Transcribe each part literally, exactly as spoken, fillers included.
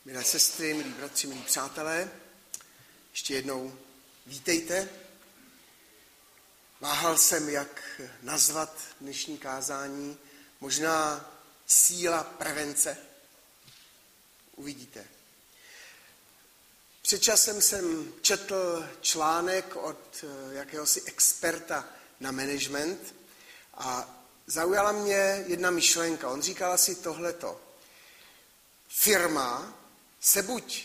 Milé sestry, milí bratři, milí přátelé, ještě jednou vítejte. Váhal jsem, jak nazvat dnešní kázání, možná síla prevence. Uvidíte. Před časem jsem četl článek od jakéhosi experta na management a zaujala mě jedna myšlenka. On říkal asi tohleto. Firma se buď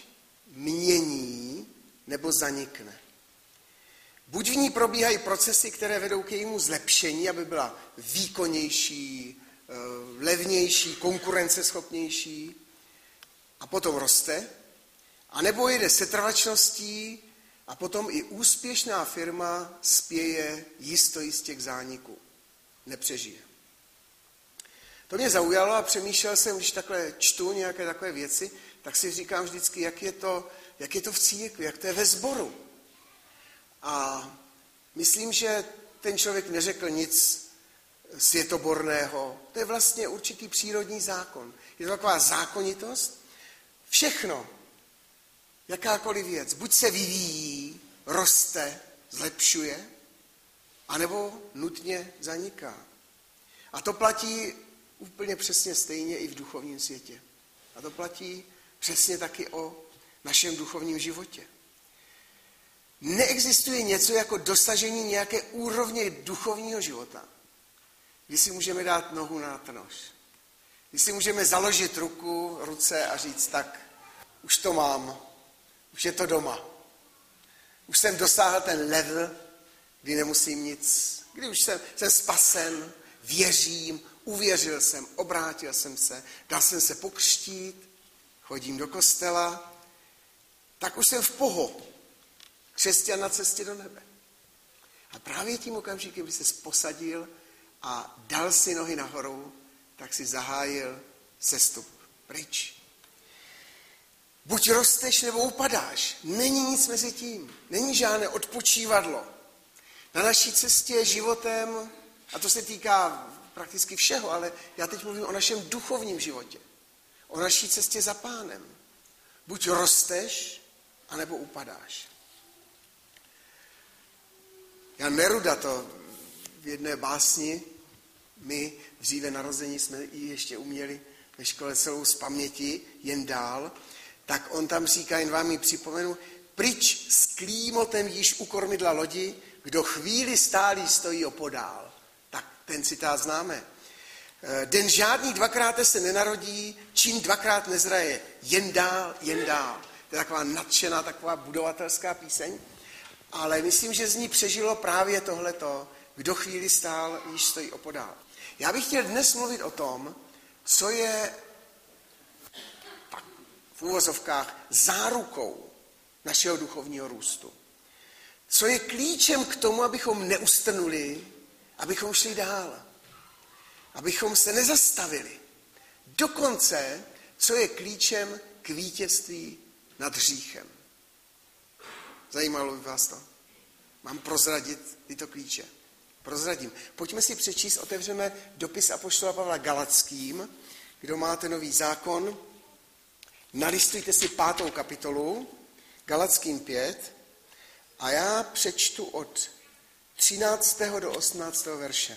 mění, nebo zanikne. Buď v ní probíhají procesy, které vedou k jejímu zlepšení, aby byla výkonnější, levnější, konkurenceschopnější a potom roste, anebo jede setrvačností a potom i úspěšná firma spěje jistojistě k zániku. Nepřežije. To mě zaujalo a přemýšlel jsem, když takhle čtu nějaké takové věci, tak si říkám vždycky, jak je to, jak je to v církvi, jak to je ve sboru. A myslím, že ten člověk neřekl nic světoborného. To je vlastně určitý přírodní zákon. Je to taková zákonitost. Všechno, jakákoliv věc, buď se vyvíjí, roste, zlepšuje, anebo nutně zaniká. A to platí úplně přesně stejně i v duchovním světě. A to platí přesně taky o našem duchovním životě. Neexistuje něco jako dosažení nějaké úrovně duchovního života, kdy si můžeme dát nohu na trnož. Kdy si můžeme založit ruku, ruce a říct, tak už to mám, už je to doma. Už jsem dosáhl ten level, kdy nemusím nic, kdy už jsem, jsem spasen, věřím, uvěřil jsem, obrátil jsem se, dal jsem se pokřtít, chodím do kostela, tak už jsem v poho. Křesťan na cestě do nebe. A právě tím okamžikem, kdy se posadil a dal si nohy nahoru, tak si zahájil sestup pryč. Buď rosteš, nebo upadáš. Není nic mezi tím. Není žádné odpočívadlo. Na naší cestě životem, a to se týká prakticky všeho, ale já teď mluvím o našem duchovním životě. O naší cestě za Pánem. Buď rosteš, anebo upadáš. Jan Neruda to v jedné básni, my dříve narození jsme ji ještě uměli ve škole celou z paměti, jen dál, tak on tam říká, jen vám ji připomenu, pryč s klímotem již u kormidla lodi, kdo chvíli stálý stojí opodál. Tak ten citát známe. Den žádný dvakrát se nenarodí, čím dvakrát nezraje, jen dál, jen dál. To je taková nadšená, taková budovatelská píseň, ale myslím, že z ní přežilo právě tohleto, kdo chvíli stál, již stojí opodál. Já bych chtěl dnes mluvit o tom, co je tak, v úvozovkách zárukou našeho duchovního růstu. Co je klíčem k tomu, abychom neustrnuli, abychom šli dál. Abychom se nezastavili. Dokonce, co je klíčem k vítězství nad hříchem. Zajímalo by vás to? Mám prozradit tyto klíče. Prozradím. Pojďme si přečíst, otevřeme dopis apoštola Pavla Galackým. Kdo máte nový zákon, nalistujte si pátou kapitolu, Galackým pět, a já přečtu od třináctého do osmnáctého verše.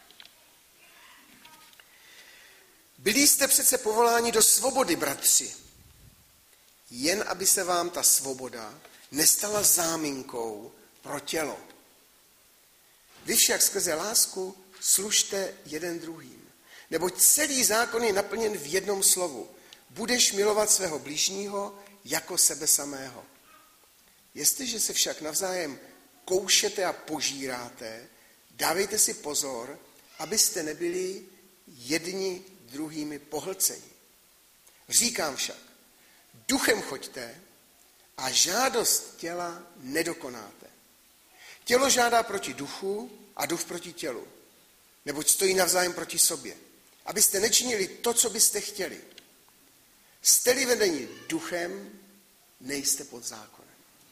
Byli jste přece povoláni do svobody, bratři, jen aby se vám ta svoboda nestala záminkou pro tělo. Vy však skrze lásku služte jeden druhým. Neboť celý zákon je naplněn v jednom slovu. Budeš milovat svého bližního jako sebe samého. Jestliže se však navzájem koušete a požíráte, dávejte si pozor, abyste nebyli jedni druhými pohlceni. Říkám však, duchem choďte a žádost těla nedokonáte. Tělo žádá proti duchu a duch proti tělu, neboť stojí navzájem proti sobě, abyste nečinili to, co byste chtěli. Jste-li vedeni duchem, nejste pod zákonem.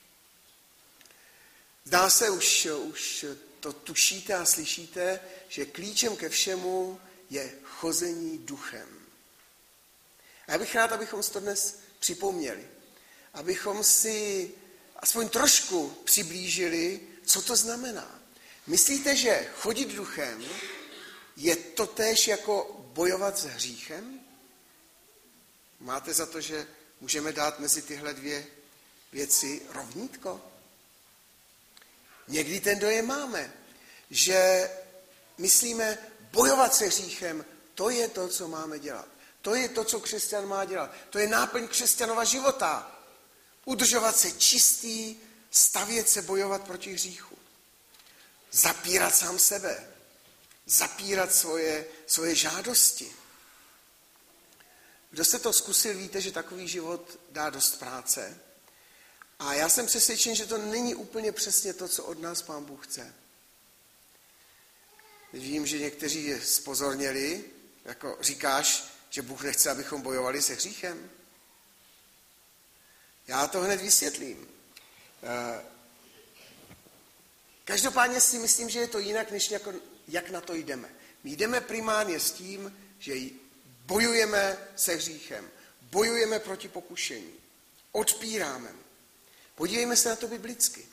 Zdá se, už, už to tušíte a slyšíte, že klíčem ke všemu je chození duchem. A já bych rád, abychom si to dnes připomněli. Abychom si aspoň trošku přiblížili, co to znamená. Myslíte, že chodit duchem je totéž jako bojovat s hříchem? Máte za to, že můžeme dát mezi tyhle dvě věci rovnítko? Někdy ten dojem máme, že myslíme, bojovat se hříchem, to je to, co máme dělat. To je to, co křesťan má dělat. To je náplň křesťanova života. Udržovat se čistý, stavět se, bojovat proti hříchu. Zapírat sám sebe. Zapírat svoje, svoje žádosti. Kdo jste to zkusil, víte, že takový život dá dost práce. A já jsem přesvědčen, že to není úplně přesně to, co od nás Pán Bůh chce. Vím, že někteří zpozorněli, jako říkáš, že Bůh nechce, abychom bojovali se hříchem. Já to hned vysvětlím. Každopádně si myslím, že je to jinak, než jako, jak na to jdeme. My jdeme primárně s tím, že bojujeme se hříchem, bojujeme proti pokušení, odpíráme. Podívejme se na to biblicky.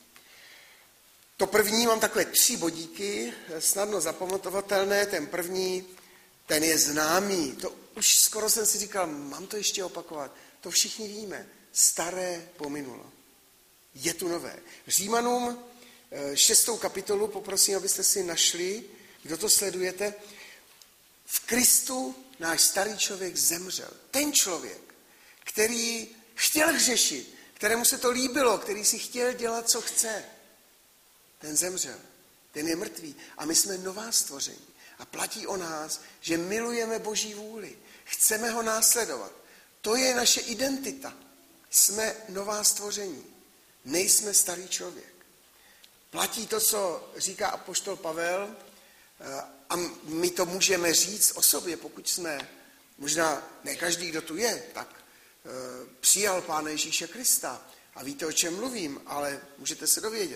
To první, mám takové tři bodíky, snadno zapamatovatelné. Ten první, ten je známý. To už skoro jsem si říkal, mám to ještě opakovat. To všichni víme. Staré pominulo. Je tu nové. Římanům šestou kapitolu, poprosím, abyste si našli, kdo to sledujete. V Kristu náš starý člověk zemřel. Ten člověk, který chtěl hřešit, kterému se to líbilo, který si chtěl dělat, co chce, ten zemřel. Ten je mrtvý. A my jsme nová stvoření. A platí o nás, že milujeme Boží vůli. Chceme ho následovat. To je naše identita. Jsme nová stvoření. Nejsme starý člověk. Platí to, co říká apoštol Pavel, a my to můžeme říct o sobě, pokud jsme, možná ne každý, kdo tu je, tak přijal Pána Ježíše Krista a víte, o čem mluvím, ale můžete se dovědět.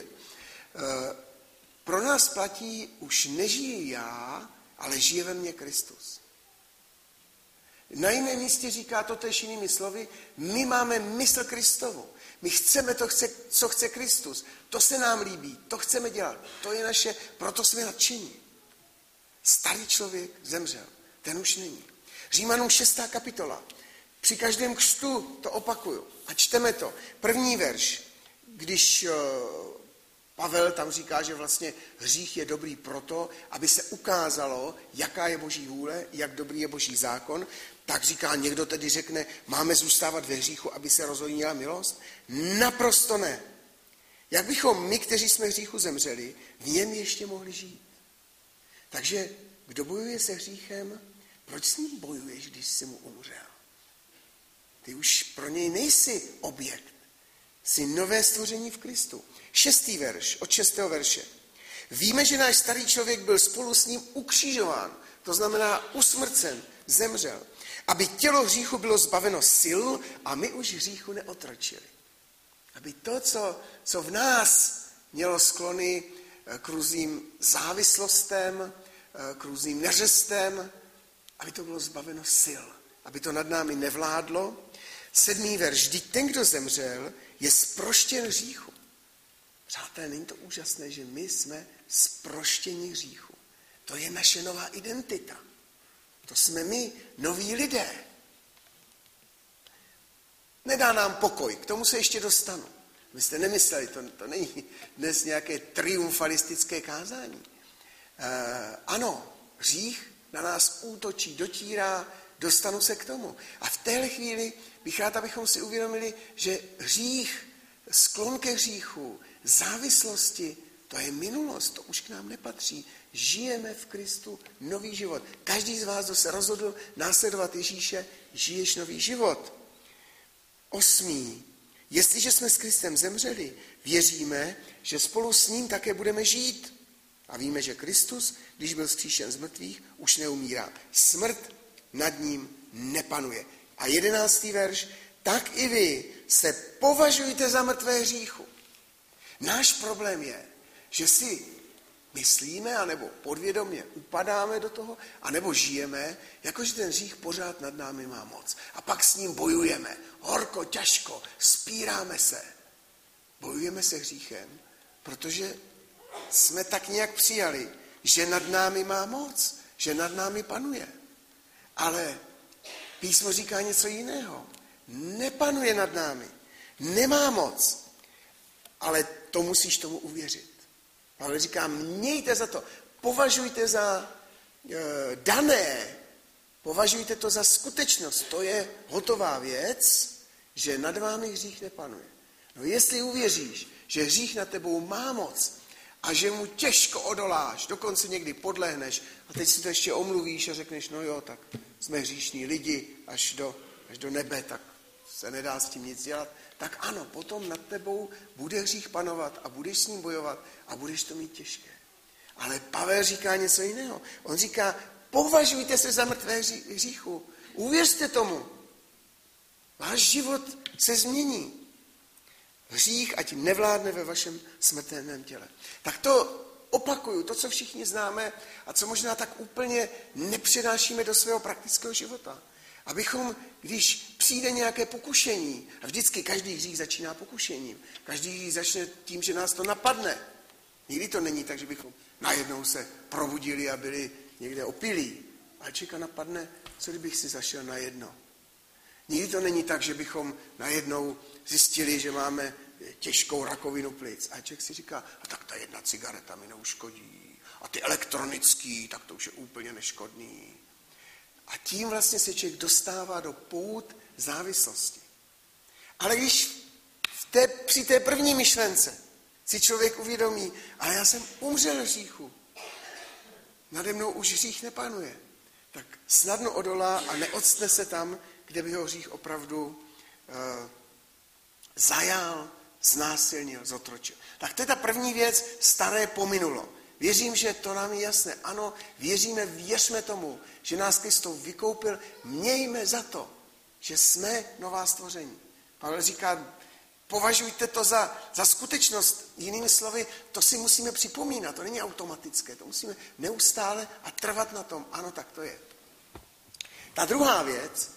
Pro nás platí, už nežiji já, ale žije ve mně Kristus. Na jiném místě říká to též jinými slovy, my máme mysl Kristovu. My chceme to, co chce Kristus. To se nám líbí, to chceme dělat. To je naše, proto jsme nadšení. Starý člověk zemřel, ten už není. Římanům šestá kapitola. Při každém křtu to opakuju a čteme to. První verš, když Pavel tam říká, že vlastně hřích je dobrý proto, aby se ukázalo, jaká je Boží vůle, jak dobrý je Boží zákon, tak říká, někdo tedy řekne, máme zůstávat ve hříchu, aby se rozhodnila milost? Naprosto ne. Jak bychom my, kteří jsme hříchu zemřeli, v něm ještě mohli žít? Takže kdo bojuje se hříchem, proč s ním bojuješ, když jsi mu umřel? Ty už pro něj nejsi objekt. Jsi nové stvoření v Kristu. Šestý verš, od šestého verše. Víme, že náš starý člověk byl spolu s ním ukřižován, to znamená usmrcen, zemřel, aby tělo hříchu bylo zbaveno sil a my už hříchu neotročili. Aby to, co, co v nás mělo sklony k různým závislostem, k různým neřestem, aby to bylo zbaveno sil, aby to nad námi nevládlo. Sedmý verš, vždyť ten, kdo zemřel, je zproštěn hříchu. Přátelé, není to úžasné, že my jsme zproštěni hříchu. To je naše nová identita. To jsme my, noví lidé. Nedá nám pokoj, k tomu se ještě dostanu. Vy jste nemysleli, to, to není dnes nějaké triumfalistické kázání. E, ano, hřích na nás útočí, dotírá, dostanu se k tomu. A v téhle chvíli bych rád, abychom si uvědomili, že hřích, sklon ke hříchu, závislosti, to je minulost, to už k nám nepatří. Žijeme v Kristu nový život. Každý z vás, kdo se rozhodl následovat Ježíše, žiješ nový život. Osmý. Jestliže jsme s Kristem zemřeli, věříme, že spolu s ním také budeme žít. A víme, že Kristus, když byl vzkříšen z mrtvých, už neumírá. Smrt nad ním nepanuje. A jedenáctý verš. Tak i vy se považujte za mrtvé hříchu. Náš problém je, že si myslíme, anebo podvědomě upadáme do toho, anebo žijeme, jakože ten hřích pořád nad námi má moc. A pak s ním bojujeme. Horko, těžko, spíráme se. Bojujeme se hříchem, protože jsme tak nějak přijali, že nad námi má moc, že nad námi panuje. Ale písmo říká něco jiného. Nepanuje nad námi. Nemá moc. Ale to musíš tomu uvěřit. Pavel říká, mějte za to, považujte za e, dané, považujte to za skutečnost. To je hotová věc, že nad vámi hřích nepanuje. No jestli uvěříš, že hřích nad tebou má moc a že mu těžko odoláš, dokonce někdy podlehneš a teď si to ještě omluvíš a řekneš, no jo, tak jsme hříšní lidi až do, až do nebe, tak se nedá s tím nic dělat, tak ano, potom nad tebou bude hřích panovat a budeš s ním bojovat a budeš to mít těžké. Ale Pavel říká něco jiného. On říká, považujte se za mrtvé hříchu. Uvěřte tomu. Váš život se změní. Hřích ať nevládne ve vašem smrtelném těle. Tak to opakuju, to, co všichni známe a co možná tak úplně nepřenášíme do svého praktického života. Abychom, když přijde nějaké pokušení, a vždycky každý hřích začíná pokušením, každý hřích začne tím, že nás to napadne. Nikdy to není tak, že bychom najednou se probudili a byli někde opilí. Ale člověka napadne, co kdybych si zašel na jedno. Nikdy to není tak, že bychom najednou zjistili, že máme těžkou rakovinu plic. A člověk si říká, a tak ta jedna cigareta mi neuškodí. A ty elektronický, tak to už je úplně neškodný. A tím vlastně se člověk dostává do pout závislosti. Ale když v té, při té první myšlence si člověk uvědomí, ale já jsem umřel hříchu, nade mnou už hřích nepanuje, tak snadno odolá a neodstne se tam, kde by ho hřích opravdu uh, zajal, znásilnil, zotročil. Tak to je ta první věc, staré pominulo. Věřím, že to nám je jasné. Ano, věříme, věřme tomu, že nás Kristus vykoupil. Mějme za to, že jsme nová stvoření. Pavel říká, považujte to za, za skutečnost. Jinými slovy, to si musíme připomínat. To není automatické. To musíme neustále a trvat na tom. Ano, tak to je. Ta druhá věc,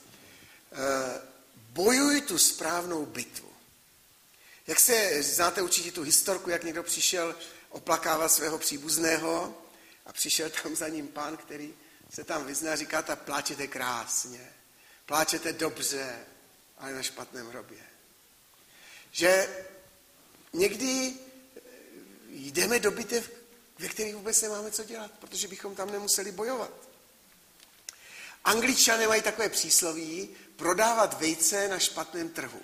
bojuj tu správnou bitvu. Jak se, znáte určitě tu historku, jak někdo přišel oplakávat svého příbuzného a přišel tam za ním pán, který se tam vyzná a říká, ta pláčete krásně, pláčete dobře, ale na špatném hrobě. Že někdy jdeme do bitev, ve kterých vůbec nemáme co dělat, protože bychom tam nemuseli bojovat. Angličané mají takové přísloví, prodávat vejce na špatném trhu.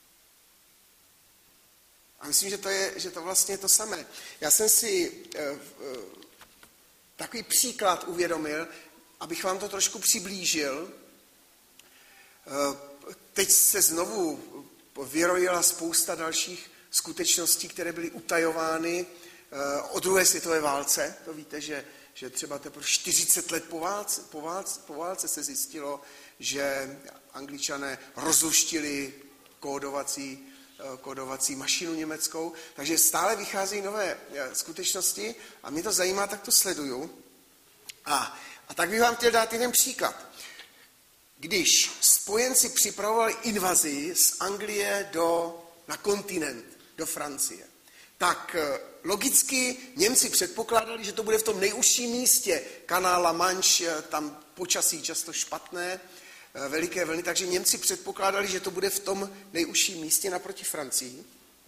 A myslím, že to je, že to vlastně je to samé. Já jsem si uh, uh, takový příklad uvědomil, abych vám to trošku přiblížil. Uh, teď se znovu vyrojila spousta dalších skutečností, které byly utajovány uh, o druhé světové válce. To víte, že, že třeba teprve čtyřicet let po válce, po, válce, po válce se zjistilo, že Angličané rozluštili kódovací kódovací mašinu německou, takže stále vycházejí nové skutečnosti a mě to zajímá, tak to sleduju. A, a tak bych vám chtěl dát jeden příklad. Když spojenci připravovali invazi z Anglie do, na kontinent, do Francie, tak logicky Němci předpokládali, že to bude v tom nejužším místě, kanál La Manche, tam počasí často špatné, veliké vlny, takže Němci předpokládali, že to bude v tom nejužším místě naproti Francii.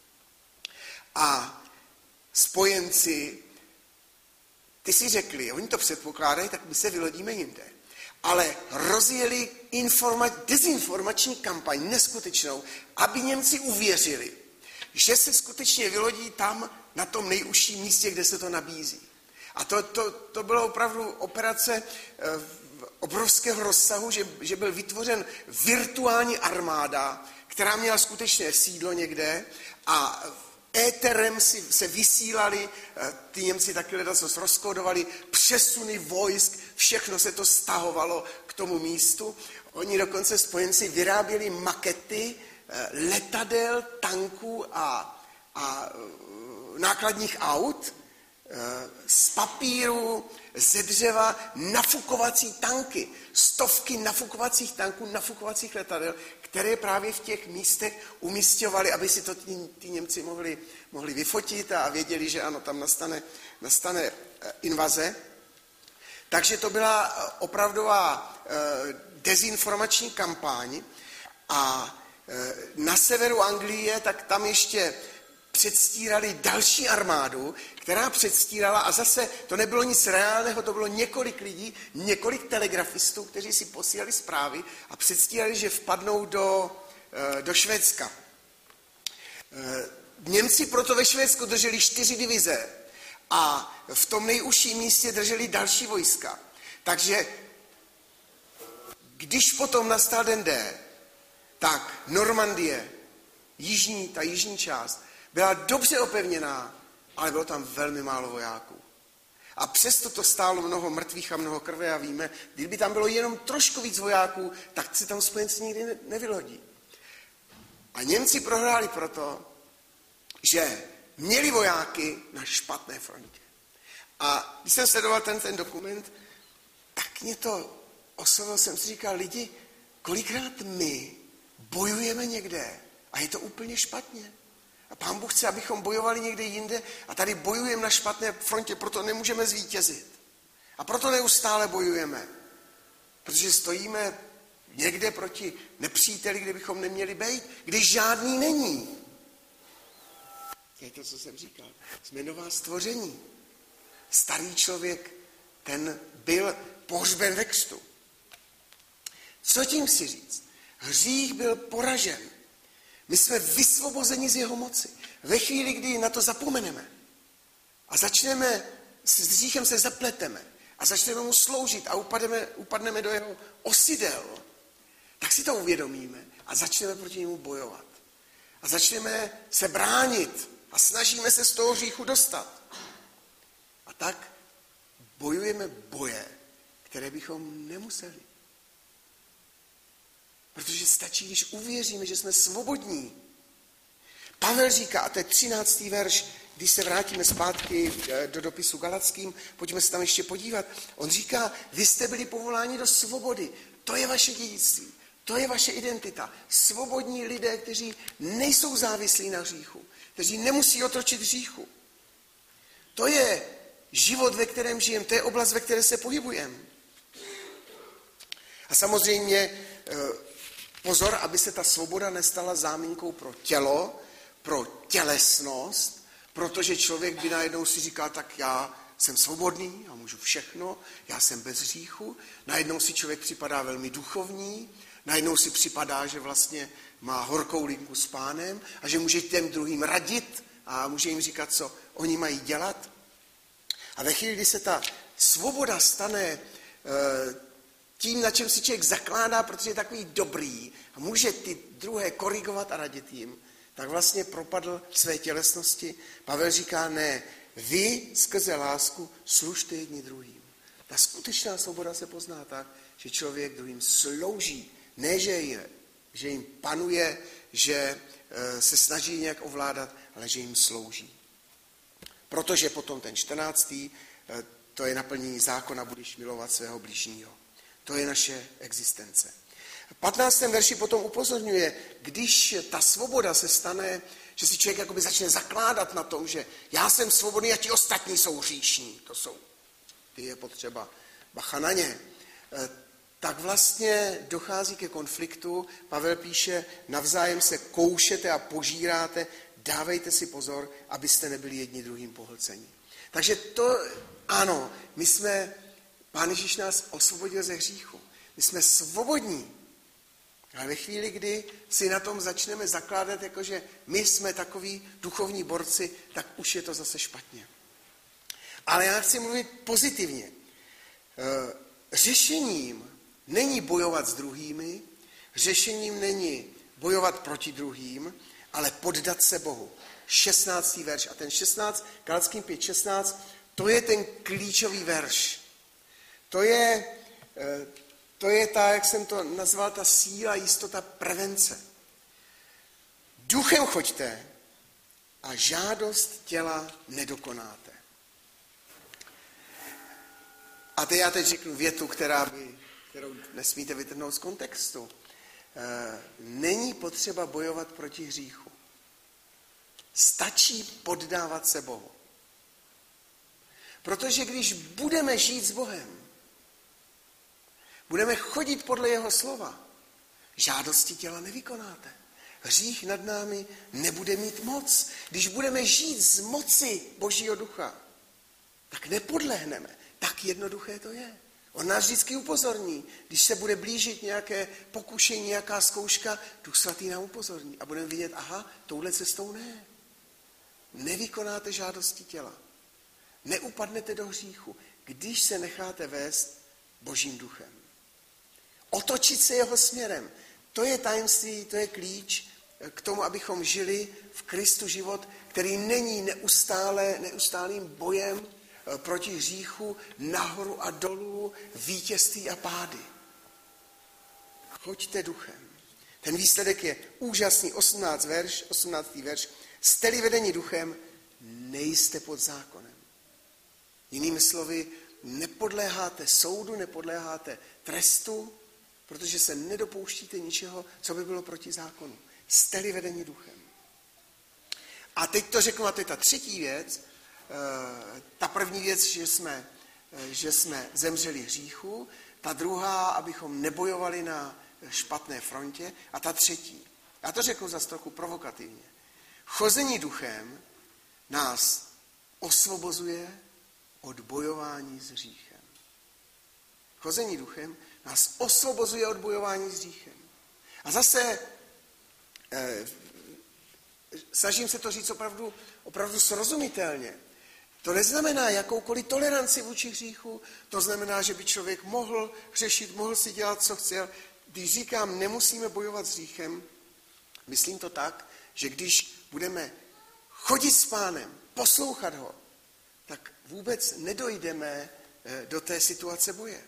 A spojenci, ty si řekli, oni to předpokládají, tak my se vylodíme jinde. Ale rozjeli informa- dezinformační kampaň neskutečnou, aby Němci uvěřili, že se skutečně vylodí tam na tom nejužším místě, kde se to nabízí. A to, to, to byla opravdu operace obrovského rozsahu, že, že byl vytvořen virtuální armáda, která měla skutečné sídlo někde a éterem si, se vysílali, ty Němci taky ledacos rozkodovali, přesuny vojsk, všechno se to stahovalo k tomu místu. Oni dokonce spojenci vyráběli makety letadel, tanků a, a nákladních aut, z papíru, ze dřeva nafukovací tanky, stovky nafukovacích tanků, nafukovacích letadel, které právě v těch místech umisťovali, aby si to ty, ty Němci mohli, mohli vyfotit a věděli, že ano, tam nastane, nastane invaze. Takže to byla opravdová dezinformační kampaň a na severu Anglie, tak tam ještě předstírali další armádu, která předstírala, a zase to nebylo nic reálného, to bylo několik lidí, několik telegrafistů, kteří si posílali zprávy a předstírali, že vpadnou do, do Švédska. Němci proto ve Švédsku drželi čtyři divize a v tom nejužším místě drželi další vojska. Takže když potom nastal den D, tak Normandie, jižní, ta jižní část, byla dobře opevněná, ale bylo tam velmi málo vojáků. A přesto to stálo mnoho mrtvých a mnoho krve a víme, kdyby tam bylo jenom trošku víc vojáků, tak se tam spojenci nikdy nevylodí. A Němci prohráli proto, že měli vojáky na špatné frontě. A když jsem sledoval ten, ten dokument, tak mě to oslovilo, jsem si říkal, lidi, kolikrát my bojujeme někde a je to úplně špatně. A Pán Bůh chce, abychom bojovali někde jinde a tady bojujeme na špatné frontě, proto nemůžeme zvítězit. A proto neustále bojujeme. Protože stojíme někde proti nepříteli, kde bychom neměli být, když žádný není. To je to, co jsem říkal. Jsme nová stvoření. Starý člověk, ten byl pohřben ve křtu. Co tím chci říct? Hřích byl poražen. My jsme vysvobozeni z jeho moci. Ve chvíli, kdy na to zapomeneme a začneme, s hříchem se zapleteme a začneme mu sloužit a upademe, upadneme do jeho osidel, tak si to uvědomíme a začneme proti němu bojovat. A začneme se bránit a snažíme se z toho hříchu dostat. A tak bojujeme boje, které bychom nemuseli. Protože stačí, když uvěříme, že jsme svobodní. Pavel říká, a to je třináctý verš, když se vrátíme zpátky do dopisu Galackým, pojďme se tam ještě podívat. On říká, vy jste byli povoláni do svobody. To je vaše dědictví, to je vaše identita. Svobodní lidé, kteří nejsou závislí na hříchu, kteří nemusí otročit hříchu. To je život, ve kterém žijeme, to je oblast, ve které se pohybujeme. A samozřejmě pozor, aby se ta svoboda nestala záminkou pro tělo, pro tělesnost, protože člověk by najednou si říkal, tak já jsem svobodný, já můžu všechno, já jsem bez hříchu. Najednou si člověk připadá velmi duchovní, najednou si připadá, že vlastně má horkou linku s Pánem a že může těm druhým radit a může jim říkat, co oni mají dělat. A ve chvíli, kdy se ta svoboda stane tím, na čem si člověk zakládá, protože je takový dobrý a může ty druhé korigovat a radit jim, tak vlastně propadl své tělesnosti. Pavel říká, ne, vy skrze lásku služte jedni druhým. Ta skutečná svoboda se pozná tak, že člověk druhým slouží, ne, že, je, že jim panuje, že se snaží nějak ovládat, ale že jim slouží. Protože potom ten čtrnáctý, to je naplnění zákona, budeš milovat svého bližního. To je naše existence. V patnáctém verši potom upozorňuje, když ta svoboda se stane, že si člověk jakoby začne zakládat na tom, že já jsem svobodný a ti ostatní jsou hříšní. To jsou, ty je potřeba bacha na ně. Tak vlastně dochází ke konfliktu. Pavel píše, navzájem se koušete a požíráte, dávejte si pozor, abyste nebyli jedni druhým pohlceni. Takže to, ano, my jsme, Pán Ježíš nás osvobodil ze hříchu. My jsme svobodní. Ale ve chvíli, kdy si na tom začneme zakládat, jakože my jsme takoví duchovní borci, tak už je to zase špatně. Ale já chci mluvit pozitivně. Řešením není bojovat s druhými, řešením není bojovat proti druhým, ale poddat se Bohu. šestnáctý verš. A ten šestnáct, Galackým pět šestnáct, to je ten klíčový verš. To je, to je ta, jak jsem to nazval, ta síla, jistota, prevence. Duchem choďte a žádost těla nedokonáte. A teď já teď řeknu větu, která by, kterou nesmíte vytrhnout z kontextu. E, není potřeba bojovat proti hříchu. Stačí poddávat se Bohu. Protože když budeme žít s Bohem, budeme chodit podle jeho slova, žádosti těla nevykonáte. Hřích nad námi nebude mít moc. Když budeme žít z moci Božího ducha, tak nepodlehneme. Tak jednoduché to je. On nás vždycky upozorní. Když se bude blížit nějaké pokušení, nějaká zkouška, Duch Svatý nám upozorní. A budeme vidět, aha, touhle cestou ne. Nevykonáte žádosti těla. Neupadnete do hříchu, když se necháte vést Božím duchem. Otočit se jeho směrem. To je tajemství, to je klíč k tomu, abychom žili v Kristu život, který není neustále, neustálým bojem proti hříchu, nahoru a dolů, vítězství a pády. Choďte duchem. Ten výsledek je úžasný, osmnáctý verš, osmnáctý verš. Jste-li vedeni duchem, nejste pod zákonem. Jinými slovy, nepodléháte soudu, nepodléháte trestu, protože se nedopouštíte ničeho, co by bylo proti zákonu. Jste-li vedeni duchem. A teď to řeknu, a to je ta třetí věc. Ta první věc, že jsme, že jsme zemřeli hříchu. Ta druhá, abychom nebojovali na špatné frontě. A ta třetí. Já to řeknu zase trochu provokativně. Chození duchem nás osvobozuje od bojování s hříchem. Chození duchem nás osvobozuje od bojování s hříchem. A zase eh, snažím se to říct opravdu, opravdu srozumitelně. To neznamená jakoukoliv toleranci vůči hříchu, to znamená, že by člověk mohl hřešit, mohl si dělat, co chtěl. Když říkám, nemusíme bojovat s hříchem, myslím to tak, že když budeme chodit s Pánem, poslouchat ho, tak vůbec nedojdeme do té situace boje.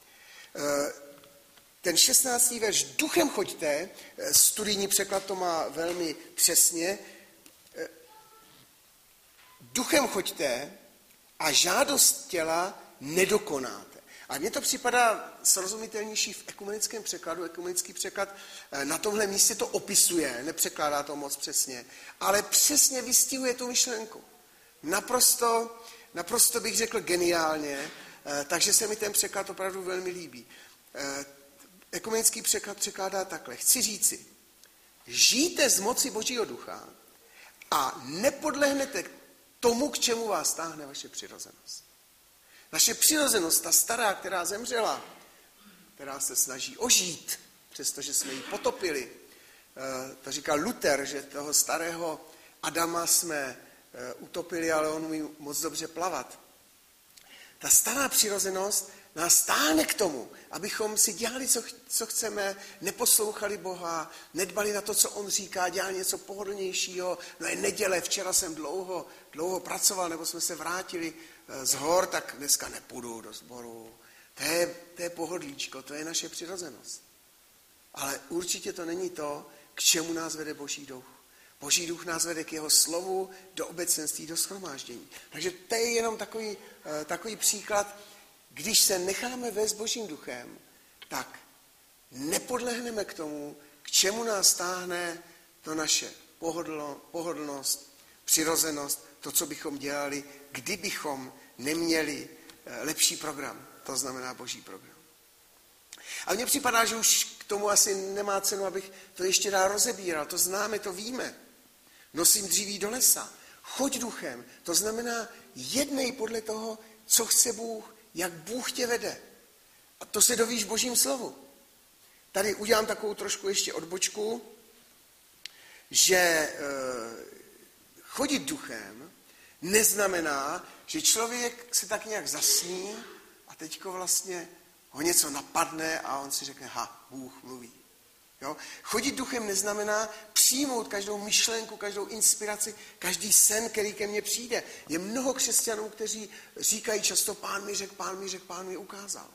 Ten šestnáctý verš, duchem choďte, studijní překlad to má velmi přesně, duchem choďte a žádost těla nedokonáte. A mně to připadá srozumitelnější v ekumenickém překladu. Ekumenický překlad na tomhle místě to opisuje, nepřekládá to moc přesně, ale přesně vystihuje tu myšlenku. Naprosto, naprosto bych řekl geniálně, takže se mi ten překlad opravdu velmi líbí. Ekumenický překlad překládá takhle. Chci říci, žijte z moci Božího ducha a nepodlehnete tomu, k čemu vás táhne vaše přirozenost. Naše přirozenost, ta stará, která zemřela, která se snaží ožít, přestože jsme ji potopili. To říkal Luther, že toho starého Adama jsme utopili, ale on umí moc dobře plavat. Ta stará přirozenost nás táhne k tomu, abychom si dělali, co, co chceme, neposlouchali Boha, nedbali na to, co on říká, dělali něco pohodlnějšího. No je neděle, včera jsem dlouho, dlouho pracoval, nebo jsme se vrátili z hor, tak dneska nepůjdu do sboru. To je, to je pohodlíčko, to je naše přirozenost. Ale určitě to není to, k čemu nás vede Boží duch. Boží duch nás vede k jeho slovu, do obecenství, do shromáždění. Takže to je jenom takový, takový příklad. Když se necháme vést Božím duchem, tak nepodlehneme k tomu, k čemu nás táhne to naše pohodlno, pohodlnost, přirozenost, to, co bychom dělali, kdybychom neměli lepší program, to znamená Boží program. A mně připadá, že už k tomu asi nemá cenu, abych to ještě dál rozebíral. To známe, to víme. Nosím dříví do lesa. Choď duchem. To znamená, jednej podle toho, co chce Bůh, jak Bůh tě vede. A to se dovíš v Božím slovu. Tady udělám takovou trošku ještě odbočku, že e, chodit duchem neznamená, že člověk se tak nějak zasní a teďko vlastně ho něco napadne a on si řekne, ha, Bůh mluví. Jo? Chodit duchem neznamená přijmout každou myšlenku, každou inspiraci, každý sen, který ke mně přijde. Je mnoho křesťanů, kteří říkají často, Pán mi řekl, Pán mi řekl, Pán mi ukázal.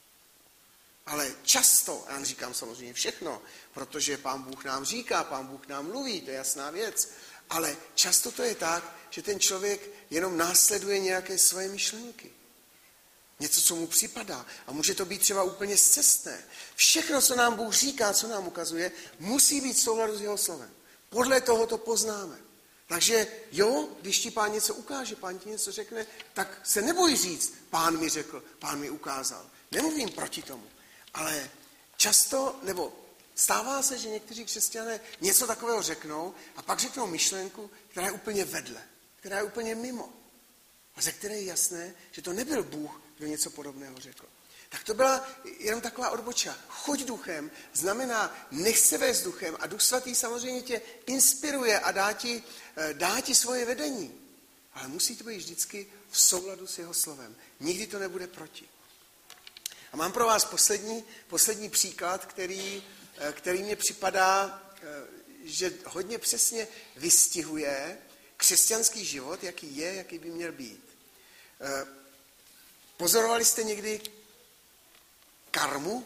Ale často, já říkám samozřejmě všechno, protože Pán Bůh nám říká, Pán Bůh nám mluví, to je jasná věc. Ale často to je tak, že ten člověk jenom následuje nějaké svoje myšlenky. Něco, co mu připadá. A může to být třeba úplně scestné. Všechno, co nám Bůh říká, co nám ukazuje, musí být v souladu s jeho slovem. Podle toho to poznáme. Takže jo, když ti Pán něco ukáže, Pán ti něco řekne, tak se neboj říct, Pán mi řekl, Pán mi ukázal. Nemluvím proti tomu. Ale často, nebo stává se, že někteří křesťané něco takového řeknou a pak řeknou myšlenku, která je úplně vedle, která je úplně mimo. A ze které je jasné, že to nebyl Bůh, kdo něco podobného řekl. Tak to byla jenom taková odbočka. Choď duchem znamená nech se vést duchem a Duch Svatý samozřejmě tě inspiruje a dá ti, dá ti svoje vedení. Ale musí to být vždycky v souladu s jeho slovem. Nikdy to nebude proti. A mám pro vás poslední, poslední příklad, který, který mně připadá, že hodně přesně vystihuje křesťanský život, jaký je, jaký by měl být. Pozorovali jste někdy karmu?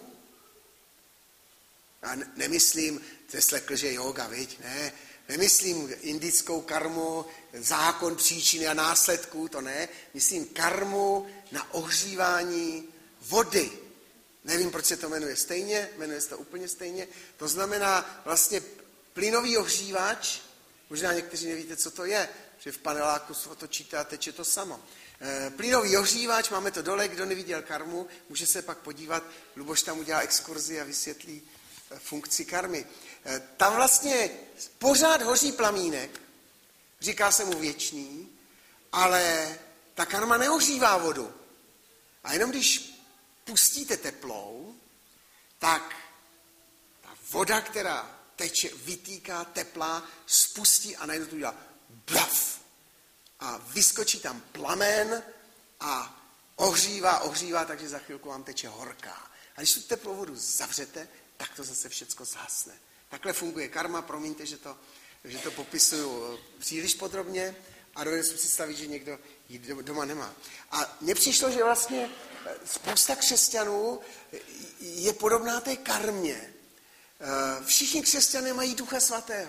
Já nemyslím, to je slekl, že yoga, viď? Ne, nemyslím indickou karmu, zákon příčiny a následků, to ne. Myslím karmu na ohřívání vody. Nevím, proč se to jmenuje stejně, jmenuje se to úplně stejně. To znamená vlastně plynový ohřívač, možná někteří nevíte, co to je, že v paneláku se otočíte a teče to samo. E, plynový ohřívač, máme to dole, kdo neviděl karmu, může se pak podívat, Luboš tam udělá exkurzi a vysvětlí e, funkci karmy. E, tam vlastně pořád hoří plamínek, říká se mu věčný, ale ta karma neohřívá vodu. A jenom když pustíte teplou, tak ta voda, která teče, vytýká teplá, spustí a najednou to udělá blaf. A vyskočí tam plamen a ohřívá, ohřívá, takže za chvilku vám teče horká. A když tu teplou vodu zavřete, tak to zase všecko zhasne. Takhle funguje karma, promiňte, že to, že to popisuju příliš podrobně a dovedu si představit, že někdo ji doma nemá. A mně přišlo, že vlastně spousta křesťanů je podobná té karmě. Všichni křesťané mají Ducha Svatého.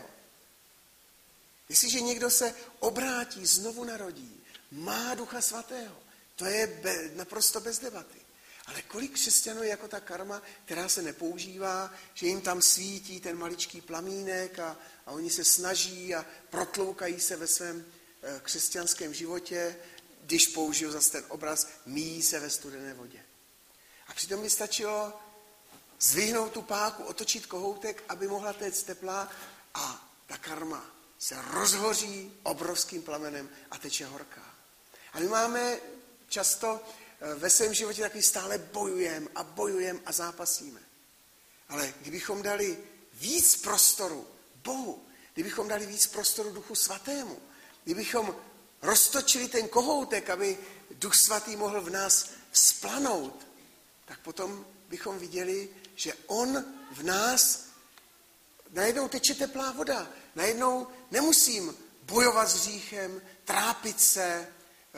Jestliže někdo se obrátí, znovu narodí, má Ducha Svatého, to je be, naprosto bez debaty. Ale kolik křesťanů je jako ta karma, která se nepoužívá, že jim tam svítí ten maličký plamínek a, a oni se snaží a protloukají se ve svém e, křesťanském životě, když použiju zase ten obraz, míjí se ve studené vodě. A přitom by stačilo zvihnout tu páku, otočit kohoutek, aby mohla téct teplá a ta karma se rozhoří obrovským plamenem a teče horká. A my máme často ve svém životě takový stále bojujeme a bojujeme a zápasíme. Ale kdybychom dali víc prostoru Bohu, kdybychom dali víc prostoru Duchu Svatému, kdybychom roztočili ten kohoutek, aby Duch Svatý mohl v nás vzplanout, tak potom bychom viděli, že on v nás najednou teče teplá voda. Najednou nemusím bojovat s hříchem, trápit se,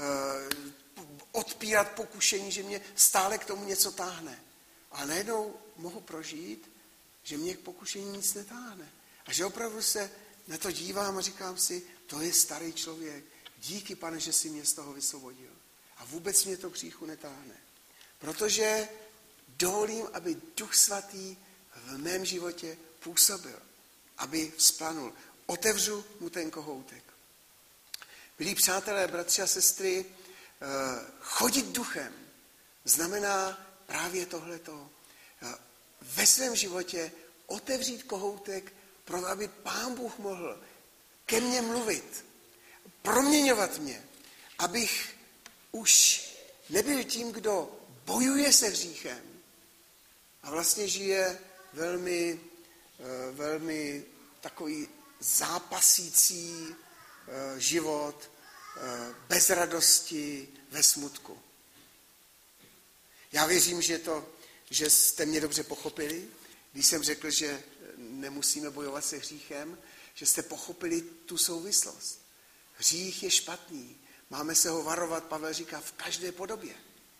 odpírat pokušení, že mě stále k tomu něco táhne. A najednou mohu prožít, že mě k pokušení nic netáhne. A že opravdu se na to dívám a říkám si, to je starý člověk. Díky, Pane, že jsi mě z toho vysvobodil. A vůbec mě to k hříchu netáhne. Protože dovolím, aby Duch Svatý v mém životě působil. Aby vzplanul. Otevřu mu ten kohoutek. Milí přátelé, bratři a sestry, chodit duchem znamená právě tohleto. Ve svém životě otevřít kohoutek, proto aby Pán Bůh mohl ke mně mluvit, proměňovat mě, abych už nebyl tím, kdo bojuje se hříchem a vlastně žije velmi, velmi takový zápasící život bez radosti, ve smutku. Já věřím, že, to, že jste mě dobře pochopili, když jsem řekl, že nemusíme bojovat se hříchem, že jste pochopili tu souvislost. Hřích je špatný. Máme se ho varovat, Pavel říká, v každé podobě.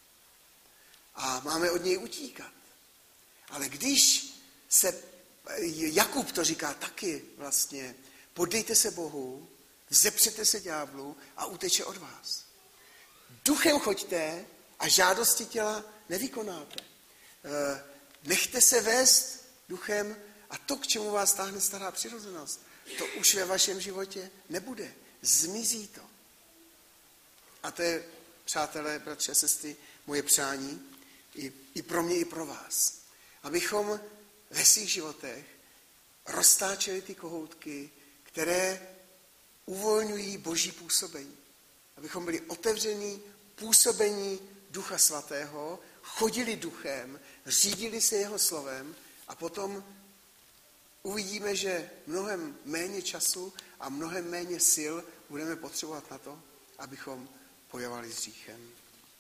A máme od něj utíkat. Ale když se, Jakub to říká taky vlastně, poddejte se Bohu, vzepřete se ďáblu a uteče od vás. Duchem choďte a žádosti těla nevykonáte. Nechte se vést duchem a to, k čemu vás táhne stará přirozenost, to už ve vašem životě nebude. Zmizí to. A to je, přátelé, bratři a sestry, moje přání i, i pro mě, i pro vás. Abychom ve svých životech roztáčeli ty kohoutky, které uvolňují Boží působení. Abychom byli otevření působení Ducha Svatého, chodili duchem, řídili se jeho slovem a potom uvidíme, že mnohem méně času a mnohem méně sil budeme potřebovat na to, abychom bojovali s hříchem.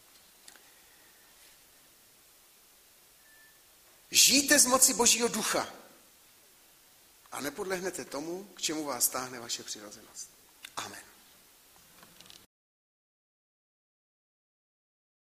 Žijte z moci Božího ducha a nepodlehnete tomu, k čemu vás táhne vaše přirozenost. Amen.